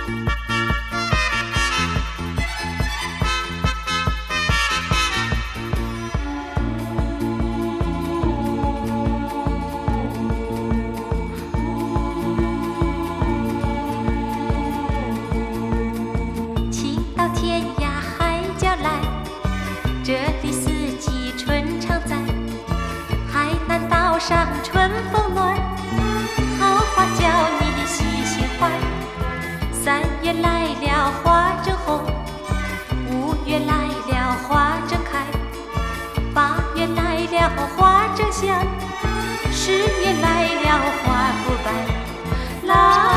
这里四季春常在，海南岛上春风暖，好花叫你喜喜欢。3月来了花正红，5月来了花正开，8月来了花正香，10月来了花不败。